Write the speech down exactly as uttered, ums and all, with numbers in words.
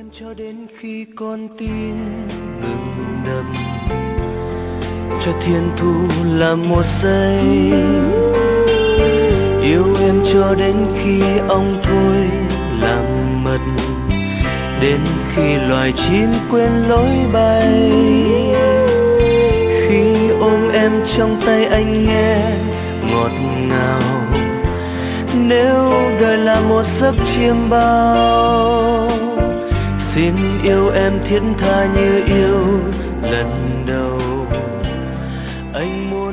cho đến khi con tim ngừng đập, cho thiên thu là một giây. Yêu em cho đến khi ong thôi làm mật, đến khi loài chim quên lối bay. Khi ôm em trong tay anh nghe ngọt ngào, nếu đời là một giấc chiêm bao, xin yêu em thiết tha như yêu lần đầu. Anh muốn